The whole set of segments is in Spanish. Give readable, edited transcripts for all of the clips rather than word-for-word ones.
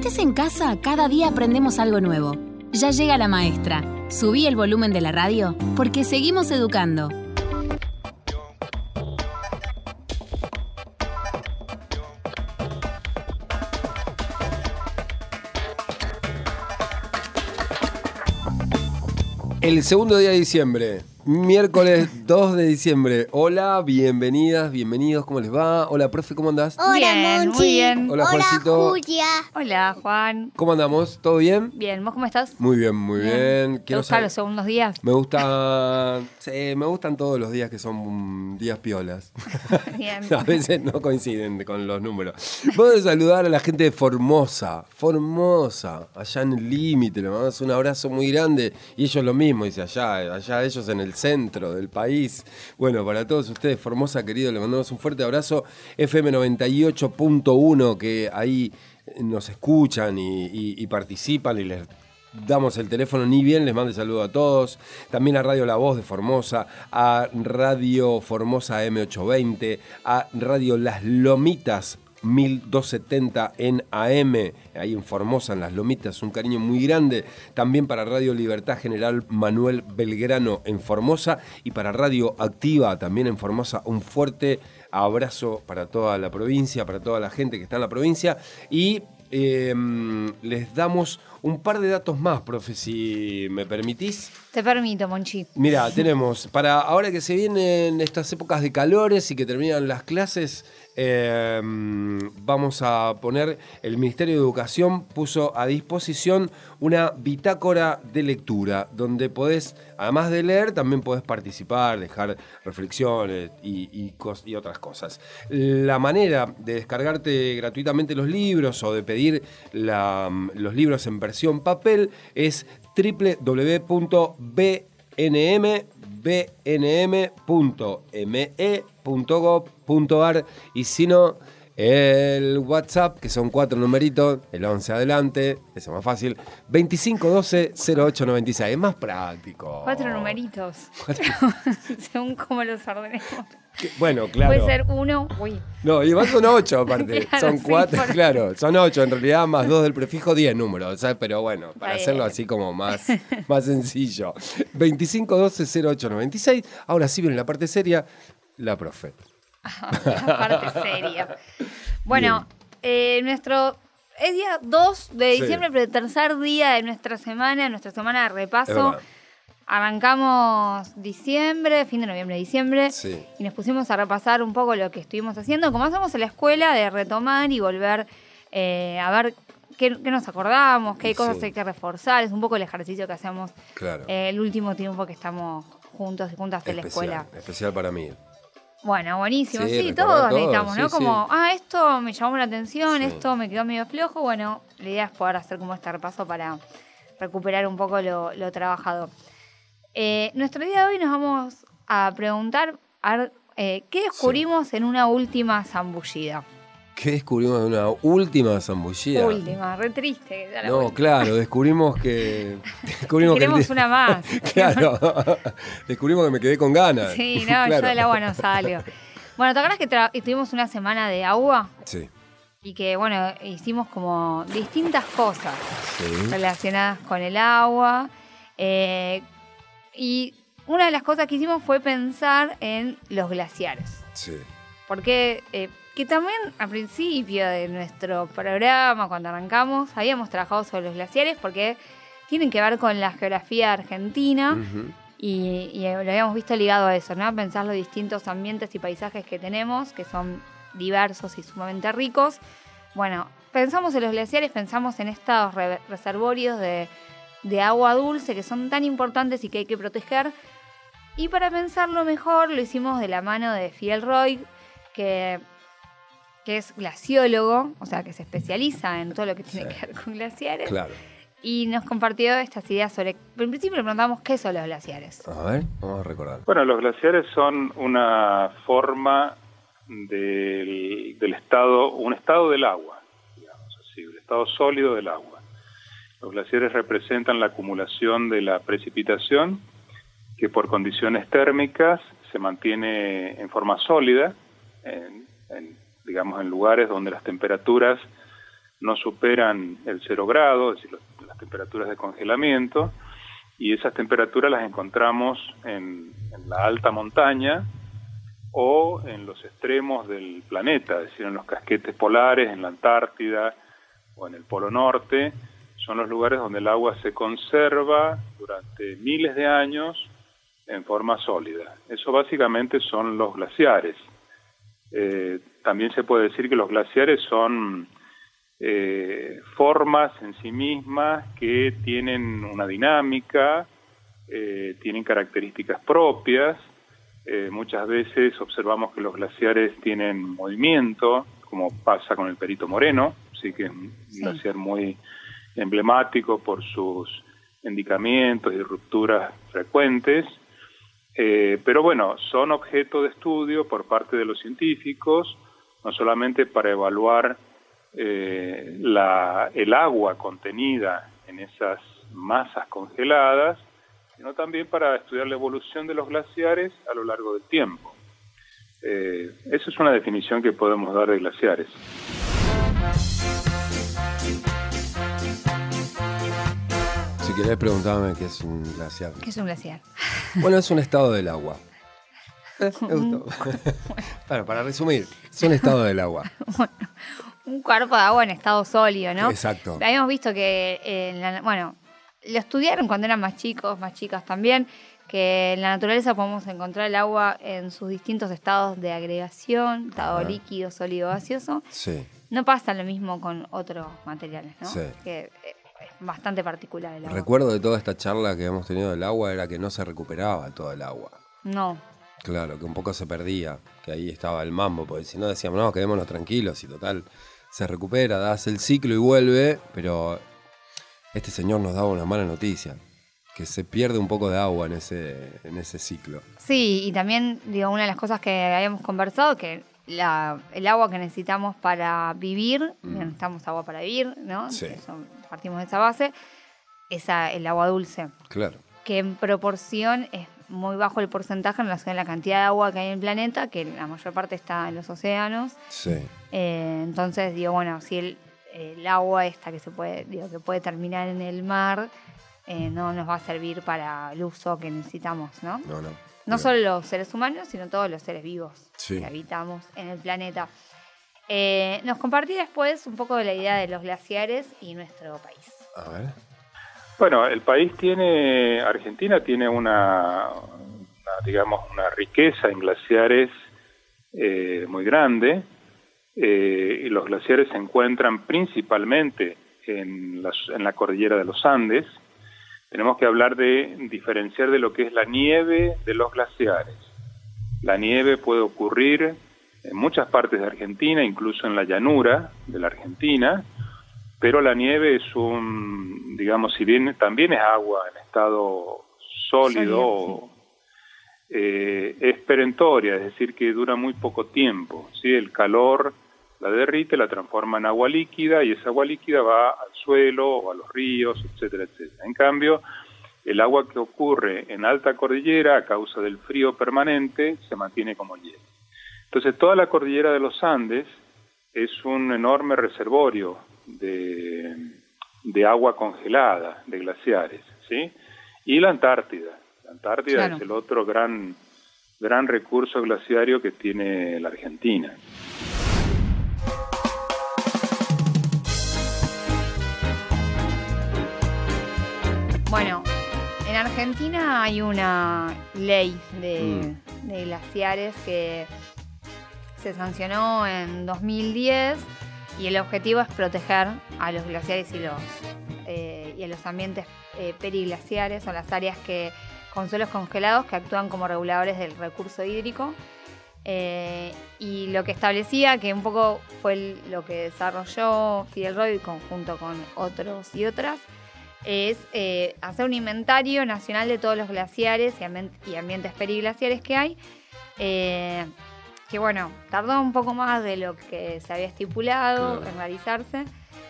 estés en casa, cada día aprendemos algo nuevo. Ya llega la maestra. Subí el volumen de la radio porque seguimos educando. El segundo día de diciembre, miércoles 2 de diciembre. Hola, bienvenidas, bienvenidos, ¿cómo les va? Hola, profe, ¿cómo andás? Hola, bien, Monchi. muy bien. Hola, Juancito. Julia. Hola, Juan. ¿Cómo andamos? ¿Todo bien? Bien, ¿vos cómo estás? Muy bien, muy bien. ¿Te gustan los segundos días? Me gustan todos los días que son días piolas. Bien. A veces no coinciden con los números. Puedo saludar a la gente de Formosa, allá en el límite, le mandamos un abrazo muy grande. Y ellos lo mismo, dice allá ellos en el centro del país. Bueno, para todos ustedes, Formosa, querido, le mandamos un fuerte abrazo. FM 98.1, que ahí nos escuchan y participan y les damos el teléfono, ni bien les mande saludo a todos. También a Radio La Voz de Formosa, a Radio Formosa M820, a Radio Las Lomitas 1270 en AM, ahí en Formosa, en Las Lomitas, un cariño muy grande. También para Radio Libertad General Manuel Belgrano en Formosa y para Radio Activa también en Formosa, un fuerte abrazo para toda la provincia, para toda la gente que está en la provincia. Y les damos un par de datos más, profe, si me permitís. Te permito, Monchi. Mira, tenemos, para ahora que se vienen estas épocas de calores y que terminan las clases, vamos a poner, el Ministerio de Educación puso a disposición una bitácora de lectura, donde podés, además de leer, también podés participar, dejar reflexiones y otras cosas. La manera de descargarte gratuitamente los libros o de pedir los libros en versión papel es www.bnm.me.gov.ar y si no, el WhatsApp, que son 4 numeritos, el 11 adelante, ese es más fácil, 2512-0896, es más práctico. 4 numeritos. Según cómo los ordenemos. Bueno, claro. Puede ser 1, No, igual son 8 aparte, Claro, son 4, sí, claro, son 8 en realidad, más 2 del prefijo, 10 números, ¿sabes? Pero bueno, para hacerlo así como más sencillo. 2512-0896, ahora sí viene la parte seria, la profe. La parte seria. Bueno, es día 2 de diciembre, Sí. pero el tercer día de nuestra semana de repaso. Arrancamos diciembre, fin de noviembre, diciembre, Sí. y nos pusimos a repasar un poco lo que estuvimos haciendo, como hacemos en la escuela, de retomar y volver a ver qué nos acordamos, qué cosas hay que reforzar. Es un poco el ejercicio que hacemos el último tiempo que estamos juntos y juntas en la escuela. Especial para mí. Bueno, buenísimo. Sí, recordar todos necesitamos, ¿no? sí, Como, esto me llamó la atención, Sí. esto me quedó medio flojo. Bueno, la idea es poder hacer como este repaso para recuperar un poco lo trabajado. Nuestro día de hoy nos vamos a preguntar ¿qué descubrimos en una última zambullida? ¿Qué descubrimos de una última zambullida? Última, re triste. Ya la No, última. claro, descubrimimos que Queremos una más. Claro, descubrimos que me quedé con ganas. Sí, no, Claro. yo del agua no salgo. Bueno, ¿te acuerdas que tuvimos una semana de agua? Sí. Y que, bueno, hicimos como distintas cosas Sí. relacionadas con el agua. Y una de las cosas que hicimos fue pensar en los glaciares. Sí. Porque que también al principio de nuestro programa, cuando arrancamos, habíamos trabajado sobre los glaciares porque tienen que ver con la geografía argentina. Ujú. Y lo habíamos visto ligado a eso, ¿no? A pensar los distintos ambientes y paisajes que tenemos, que son diversos y sumamente ricos. Bueno, pensamos en los glaciares, pensamos en estos reservorios de agua dulce que son tan importantes y que hay que proteger. Y para pensarlo mejor, lo hicimos de la mano de Fidel Roig, que es glaciólogo, o sea, que se especializa en todo lo que tiene que ver con glaciares. Claro. Y nos compartió estas ideas sobre... En principio le preguntamos qué son los glaciares. A ver, vamos a recordar. Bueno, los glaciares son una forma del estado, un estado del agua, digamos así, el estado sólido del agua. Los glaciares representan la acumulación de la precipitación que por condiciones térmicas se mantiene en forma sólida, digamos en lugares donde las temperaturas no superan el 0 grado, es decir, las temperaturas de congelamiento, y esas temperaturas las encontramos en la alta montaña o en los extremos del planeta, es decir, en los casquetes polares, en la Antártida o en el Polo Norte. Son los lugares donde el agua se conserva durante miles de años en forma sólida. Eso básicamente son los glaciares. También se puede decir que los glaciares son formas en sí mismas que tienen una dinámica, tienen características propias. Muchas veces observamos que los glaciares tienen movimiento, como pasa con el Perito Moreno, sí que es un glaciar muy emblemático por sus encharcamientos y rupturas frecuentes. Pero bueno, son objeto de estudio por parte de los científicos, no solamente para evaluar el agua contenida en esas masas congeladas, sino también para estudiar la evolución de los glaciares a lo largo del tiempo. Esa es una definición que podemos dar de glaciares. Si querés preguntarme qué es un glaciar. ¿Qué es un glaciar? Bueno, es un estado del agua. Me gustó. Bueno, para resumir, es un estado del agua. Bueno, un cuerpo de agua en estado sólido, ¿no? Exacto. Habíamos visto que, lo estudiaron cuando eran más chicos, más chicas también, que en la naturaleza podemos encontrar el agua en sus distintos estados de agregación, estado líquido, sólido, gaseoso. Sí. No pasa lo mismo con otros materiales, ¿no? Sí. Que es bastante particular el agua. Recuerdo de toda esta charla que hemos tenido del agua era que no se recuperaba todo el agua. No. Claro, que un poco se perdía, que ahí estaba el mambo, porque si no decíamos, no, quedémonos tranquilos y total, se recupera, das el ciclo y vuelve, pero este señor nos daba una mala noticia, que se pierde un poco de agua en ese ciclo. Sí, y también, una de las cosas que habíamos conversado, que el agua que necesitamos para vivir, necesitamos agua para vivir, ¿no? Sí. Partimos de esa base, el agua dulce. Claro. Que en proporción es muy bajo el porcentaje en relación a la cantidad de agua que hay en el planeta, que la mayor parte está en los océanos. Sí. Entonces, si el agua esta que que puede terminar en el mar, no nos va a servir para el uso que necesitamos, ¿no? No. No solo los seres humanos, sino todos los seres vivos Sí. que habitamos en el planeta. Nos compartí después un poco de la idea de los glaciares y nuestro país. A ver. Bueno, Argentina tiene una riqueza en glaciares muy grande, y los glaciares se encuentran principalmente en la cordillera de los Andes. Tenemos que diferenciar de lo que es la nieve de los glaciares. La nieve puede ocurrir en muchas partes de Argentina, incluso en la llanura de la Argentina, pero la nieve es si bien también es agua en estado sólido, es perentoria, es decir, que dura muy poco tiempo, ¿sí? El calor la derrite, la transforma en agua líquida, y esa agua líquida va al suelo o a los ríos, etcétera, etcétera. En cambio, el agua que ocurre en alta cordillera, a causa del frío permanente, se mantiene como hielo. Entonces, toda la cordillera de los Andes es un enorme reservorio de agua congelada, de glaciares, ¿sí? Y la Antártida. La Antártida es el otro gran recurso glaciario que tiene la Argentina. Bueno, en Argentina hay una ley de glaciares que se sancionó en 2010, y el objetivo es proteger a los glaciares y a los ambientes periglaciares, o las áreas con suelos congelados que actúan como reguladores del recurso hídrico. Y lo que establecía, que un poco fue lo que desarrolló Fidel Roy conjunto con otros y otras, es hacer un inventario nacional de todos los glaciares y ambientes periglaciares que hay, que tardó un poco más de lo que se había estipulado en realizarse.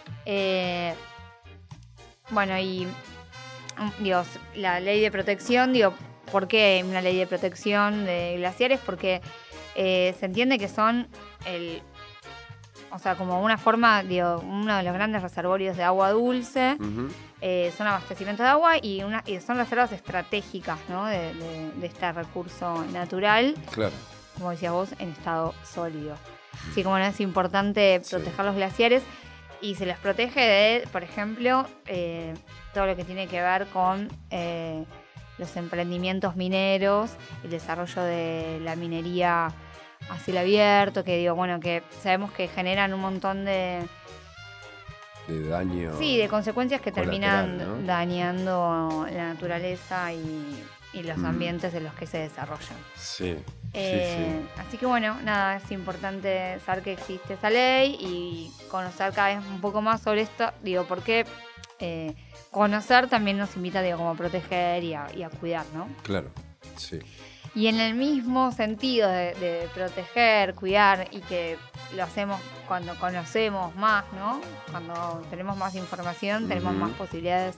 La ley de protección, ¿por qué una ley de protección de glaciares? Porque se entiende que son o sea, como una forma, uno de los grandes reservorios de agua dulce. Son abastecimientos de agua y son reservas estratégicas, ¿no? de este recurso natural. Claro. Como decías vos, en estado sólido. Así como no es importante proteger los glaciares y se los protege de, por ejemplo, todo lo que tiene que ver con los emprendimientos mineros, el desarrollo de la minería a cielo abierto, que sabemos que generan un montón de daño. Sí, de consecuencias que terminan, ¿no?, dañando la naturaleza y los ambientes en los que se desarrollan. Sí. Así que bueno, nada, es importante saber que existe esa ley y conocer cada vez un poco más sobre esto, porque conocer también nos invita, como a proteger y a cuidar, ¿no? Claro, sí. Y en el mismo sentido de proteger, cuidar, y que lo hacemos cuando conocemos más, ¿no? Cuando tenemos más información, tenemos más posibilidades.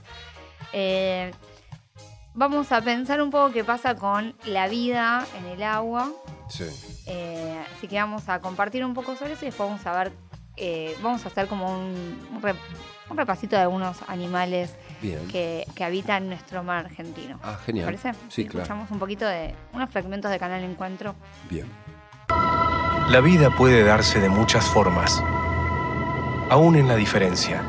Vamos a pensar un poco qué pasa con la vida en el agua. Sí. Así que vamos a compartir un poco sobre eso y después vamos a ver, vamos a hacer como un repasito de algunos animales que habitan nuestro mar argentino. Ah, genial. ¿Te parece? Sí, claro. Escuchamos un poquito de unos fragmentos de Canal Encuentro. Bien. La vida puede darse de muchas formas, aún en la diferencia.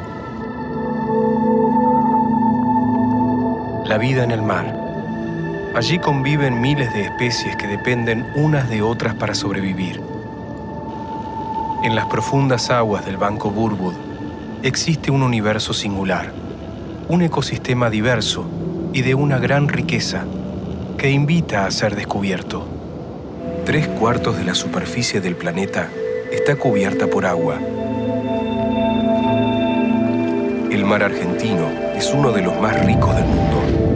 La vida en el mar. Allí conviven miles de especies que dependen unas de otras para sobrevivir. En las profundas aguas del Banco Burwood existe un universo singular, un ecosistema diverso y de una gran riqueza que invita a ser descubierto. 3/4 de la superficie del planeta está cubierta por agua. El mar argentino es uno de los más ricos del mundo.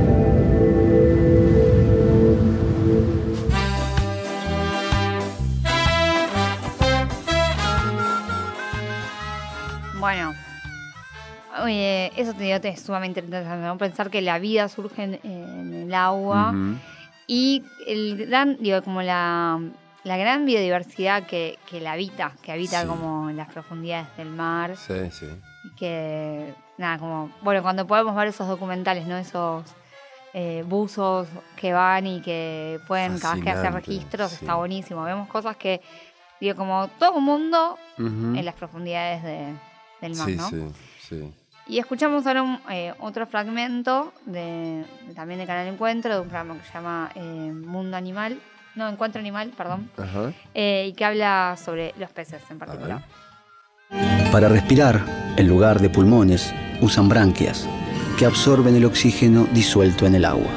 Bueno, eso te digo, es sumamente interesante, ¿no? Pensar que la vida surge en el agua y el gran, como la gran biodiversidad que la habita, como en las profundidades del mar. Sí, sí. Y que, nada, como, bueno, cuando podemos ver esos documentales, ¿no? Esos buzos que van y que pueden cada vez que hacer registros, está buenísimo. Vemos cosas que, como todo mundo en las profundidades del mar, ¿no? Sí. Y escuchamos ahora otro fragmento también de Canal Encuentro, de un programa que se llama Encuentro Animal, perdón. Ajá. Y que habla sobre los peces en particular. Para respirar, en lugar de pulmones, usan branquias, que absorben el oxígeno disuelto en el agua.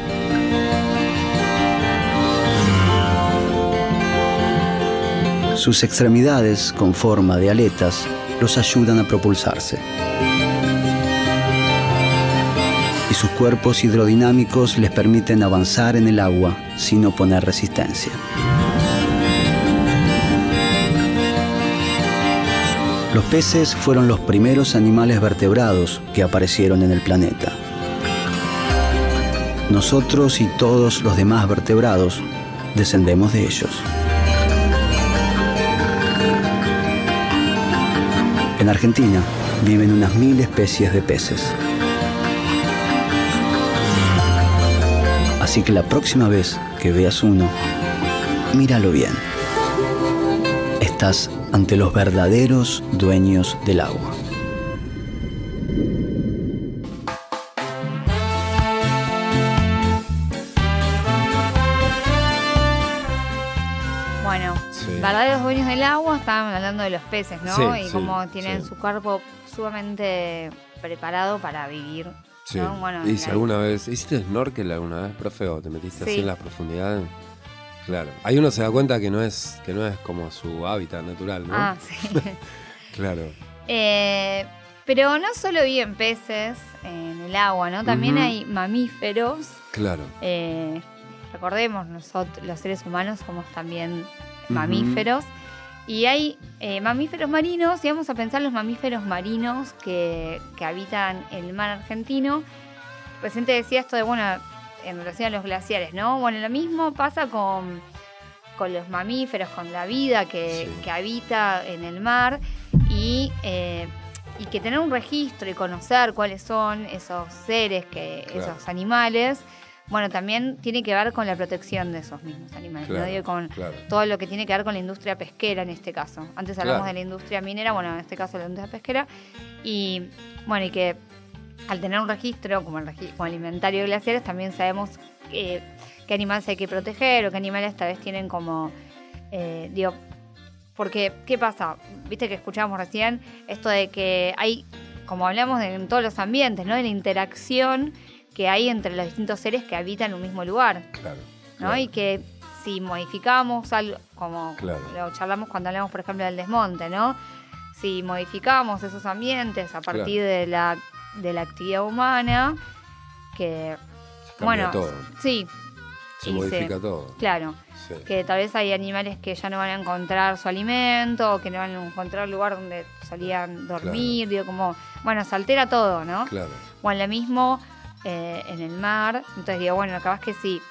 Sus extremidades, con forma de aletas, los ayudan a propulsarse. Y sus cuerpos hidrodinámicos les permiten avanzar en el agua sin oponer resistencia. Los peces fueron los primeros animales vertebrados que aparecieron en el planeta. Nosotros y todos los demás vertebrados descendemos de ellos. En Argentina viven unas 1000 especies de peces. Así que la próxima vez que veas uno, míralo bien. Estás ante los verdaderos dueños del agua. Bueno, verdaderos dueños del agua, estaban hablando de los peces, ¿no? Sí, y cómo tienen su cuerpo sumamente preparado para vivir. Sí. ¿No? Bueno, ¿hiciste snorkel alguna vez, profe, o te metiste así en las profundidades? Claro. Ahí uno se da cuenta que no es como su hábitat natural, ¿no? Ah, sí. Claro. Pero no solo viven peces en el agua, ¿no? También hay mamíferos. Claro. Recordemos, nosotros, los seres humanos, somos también mamíferos. Y hay mamíferos marinos, y vamos a pensar los mamíferos marinos que habitan el mar argentino. Recién te decía esto de, en relación a los glaciares, ¿no? Bueno, lo mismo pasa con los mamíferos, con la vida que habita en el mar. Y y que tener un registro y conocer cuáles son esos seres, esos animales, bueno, también tiene que ver con la protección de esos mismos animales, ¿no? Digo, con todo lo que tiene que ver con la industria pesquera en este caso. Antes hablamos de la industria minera, bueno, en este caso la industria pesquera, y bueno, y que al tener un registro como el inventario de glaciares, también sabemos qué animales hay que proteger o qué animales tal vez tienen como, porque, ¿qué pasa? Viste que escuchábamos recién esto de que hay, como hablamos en todos los ambientes, ¿no? De la interacción que hay entre los distintos seres que habitan en un mismo lugar. ¿No? Y que si modificamos algo, como lo charlamos cuando hablamos, por ejemplo, del desmonte, ¿no? Si modificamos esos ambientes a partir de la actividad humana, que cambia todo. Sí. Se modifica todo. Claro. Sí. Que tal vez hay animales que ya no van a encontrar su alimento, o que no van a encontrar el lugar donde solían dormir, digo, como, bueno, se altera todo, ¿no? Claro. O en lo mismo en el mar. Entonces digo, bueno, capaz que sí,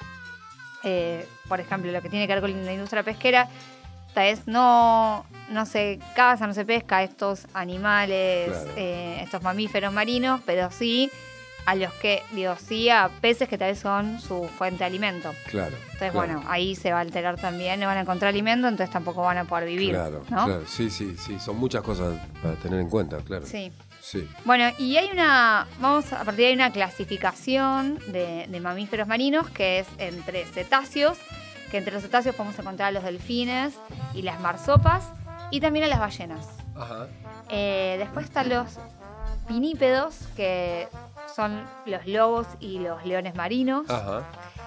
por ejemplo, lo que tiene que ver con la industria pesquera, tal vez no se caza, no se pesca estos animales, estos mamíferos marinos, pero sí a los que, sí a peces que tal vez son su fuente de alimento. Claro. Entonces, bueno, ahí se va a alterar también, no van a encontrar alimento, entonces tampoco van a poder vivir. Claro, ¿no? claro. Sí, son muchas cosas para tener en cuenta, claro. Sí. Sí. Bueno, y hay a partir de ahí una clasificación de mamíferos marinos que es entre cetáceos, que entre los cetáceos podemos encontrar a los delfines y las marsopas, y también a las ballenas. Ajá. Después están los pinípedos, que son los lobos y los leones marinos. Ajá.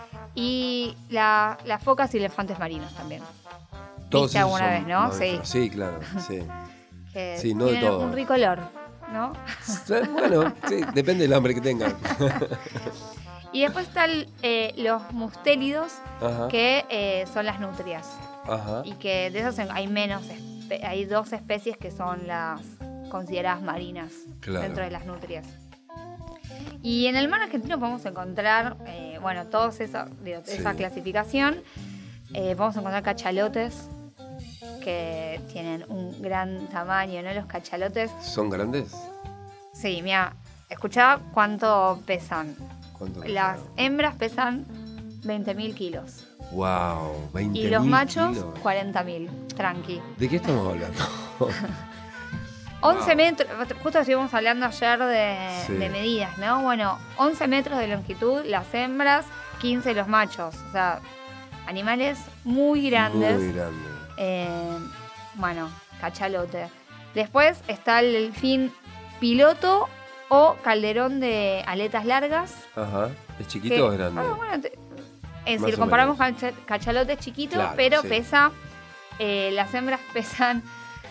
Y las focas y elefantes marinos también. Todos ¿Viste alguna vez, no? Sí, claro, sí. Que sí, no de todo. Un rico olor, ¿no? Bueno, sí, depende del hambre que tengan. Y después están los mustélidos, que son las nutrias. Ajá. Y que de esos hay 2 especies que son las consideradas marinas dentro de las nutrias. Y en el mar argentino podemos encontrar, todos esa clasificación. Podemos encontrar cachalotes que tienen un gran tamaño, ¿no? Los cachalotes. ¿Son grandes? Sí, mira, escuchá cuánto pesan. Las hembras pesan 20.000 kilos. Wow, 20.000 Y los machos, kilos. 40.000, tranqui. ¿De qué estamos hablando? 11 metros, justo estuvimos hablando ayer de medidas, ¿no? Bueno, 11 metros de longitud las hembras, 15 los machos. O sea, animales muy grandes. Muy grandes. Cachalote. Después está el delfín piloto o calderón de aletas largas. Ajá. ¿Es chiquito o es grande? Es decir, comparamos cachalotes chiquitos, claro, pero pesa, las hembras pesan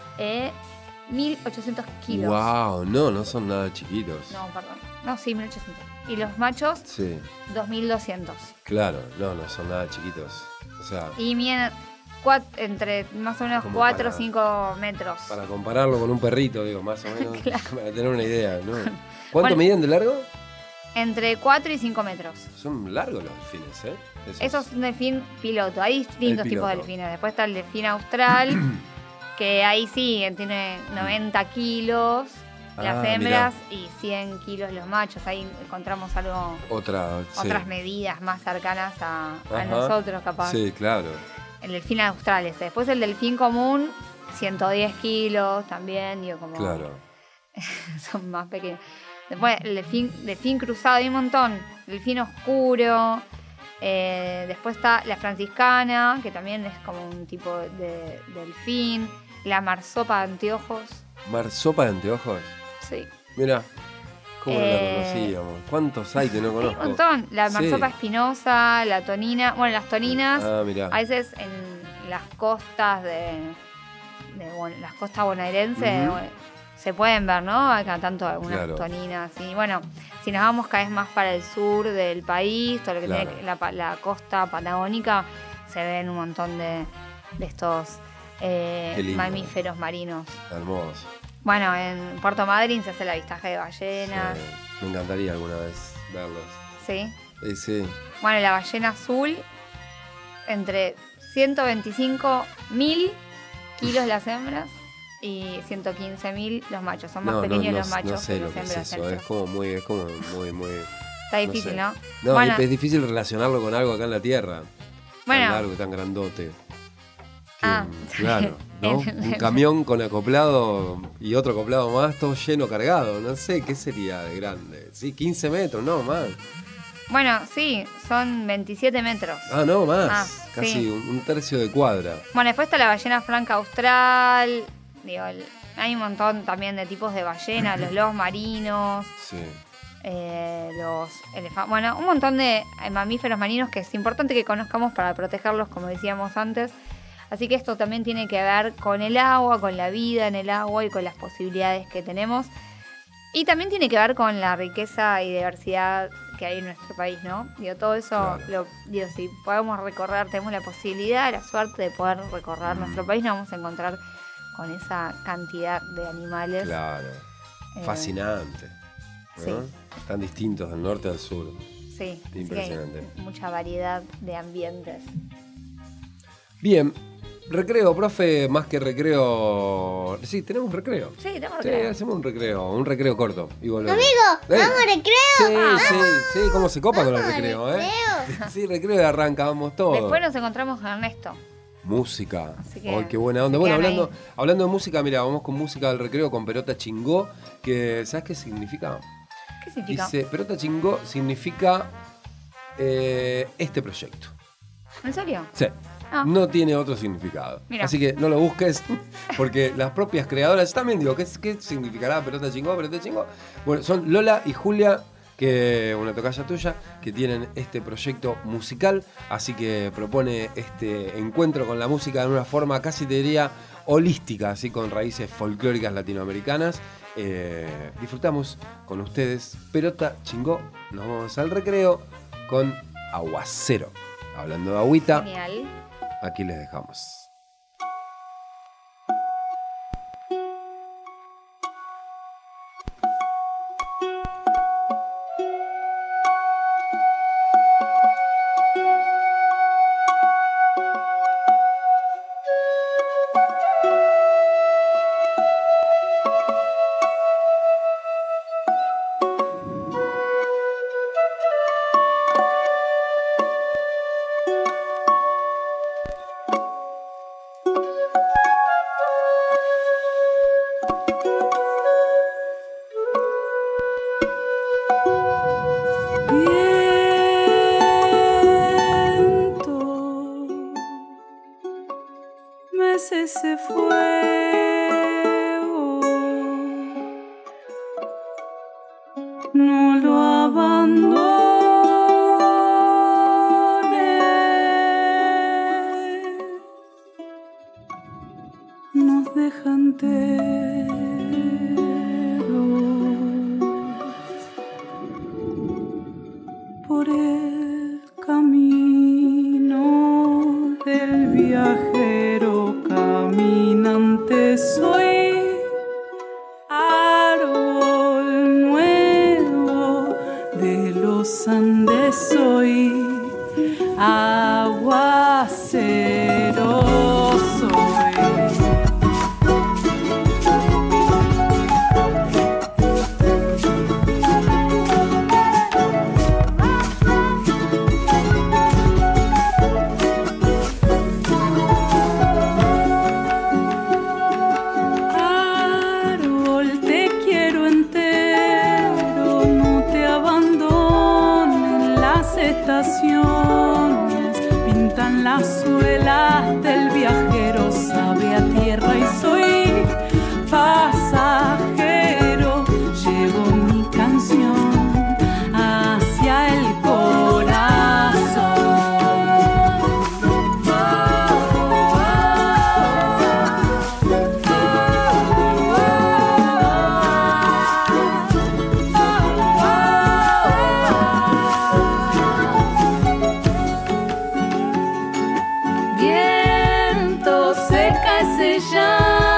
1.800 kilos. Wow, no son nada chiquitos. No, perdón. No, sí, 1.800. Y los machos, 2.200. Claro, no son nada chiquitos. O sea, y miden entre más o menos 4 o 5 metros. Para compararlo con un perrito, digo, más o menos, claro. Para tener una idea, ¿no? ¿Cuánto miden de largo? Entre 4 y 5 metros. Son largos los delfines, ¿eh? Eso es un delfín piloto. Hay distintos tipos de delfines. Después está el delfín austral, que ahí sí tiene 90 kilos las hembras y 100 kilos los machos. Ahí encontramos otras medidas más cercanas a nosotros, capaz. Sí, claro. El delfín austral ese. Después el delfín común, 110 kilos también. Digo, como claro. Son más pequeños. Después el delfín cruzado, hay un montón. Delfín oscuro. Después está la franciscana, que también es como un tipo de delfín. La marsopa de anteojos. ¿Marsopa de anteojos? Sí. Mira, ¿cómo no la conocíamos? ¿Cuántos hay que no conozco? Hay un montón. La marsopa espinosa, la tonina. Bueno, las toninas, a veces en las costas las costas bonaerenses, se pueden ver, ¿no? Acá tanto algunas toninas. Y bueno, si nos vamos cada vez más para el sur del país, todo lo que tiene la costa patagónica, se ven un montón de estos mamíferos marinos. Hermoso. Bueno, en Puerto Madryn se hace el avistaje de ballenas. Sí. Me encantaría alguna vez verlos. ¿Sí? Sí. Bueno, la ballena azul, entre 125.000 kilos las hembras y 115.000 los machos. Son más pequeños los machos no sé que lo las que es hembras. eso. Es como muy Está difícil, no ¿no? sé. No, Bueno, es difícil relacionarlo con algo acá en la Tierra. Bueno. Tan largo, tan grandote. Ah. Claro, ¿no? Un camión con acoplado y otro acoplado más, todo lleno, cargado. No sé, ¿qué sería de grande? Sí, 15 metros, no, más. Bueno, sí, son 27 metros. Ah, no, más. Sí. Casi un tercio de cuadra. Bueno, después está la ballena franca austral. Digo, hay un montón también de tipos de ballenas, los lobos marinos. Sí. Los elefantes, bueno, un montón de mamíferos marinos que es importante que conozcamos para protegerlos, como decíamos antes. Así que esto también tiene que ver con el agua, con la vida en el agua y con las posibilidades que tenemos. Y también tiene que ver con la riqueza y diversidad que hay en nuestro país, ¿no? Digo, todo eso, Claro. si podemos recorrer, tenemos la posibilidad, la suerte de poder recorrer nuestro país, nos vamos a encontrar con esa cantidad de animales. Claro. Fascinante. ¿no? Sí. Tan distintos del norte al sur. Sí, así que Impresionante. hay mucha variedad de ambientes. Bien. Recreo, profe, más que recreo. Sí, tenemos recreo. Sí, tenemos Sí, recreo. hacemos un recreo corto. Y volvemos. Amigo, ¿vamos a recreo? Sí, cómo se copa con el recreo, ¿eh? Sí, recreo y arrancamos todo. Después nos encontramos con Ernesto. Música. Así que Ay, qué buena onda. se Bueno, quedan hablando de música, mira, vamos con música del recreo con Perota Chingó, que ¿sabes qué significa? ¿Qué significa? Dice, Perota Chingó significa este proyecto. ¿En serio? Sí. Ah. No tiene otro significado. Mira. Así que no lo busques, porque las propias creadoras también digo, ¿qué significará Perota Chingó? Bueno, son Lola y Julia, que una tocaya tuya, que tienen este proyecto musical, así que propone este encuentro con la música de una forma casi te diría holística, así con raíces folclóricas latinoamericanas. Disfrutamos con ustedes Perota Chingó, nos vamos al recreo con Aguacero. Hablando de agüita, Genial. aquí les dejamos. Se fue, no lo abandones, nos deja enteros por el camino del viajero. Caminante soy, árbol nuevo de los Andes soy, aguacero soy. Pintan las suelas del viajero, sabe a tierra y soy pasajero. Llevo mi canción hacia el corazón. Viento seca ese llanto.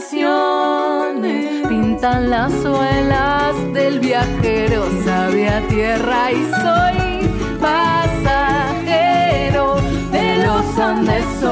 estaciones pintan las suelas del viajero, sabe a tierra y soy pasajero de los Andes.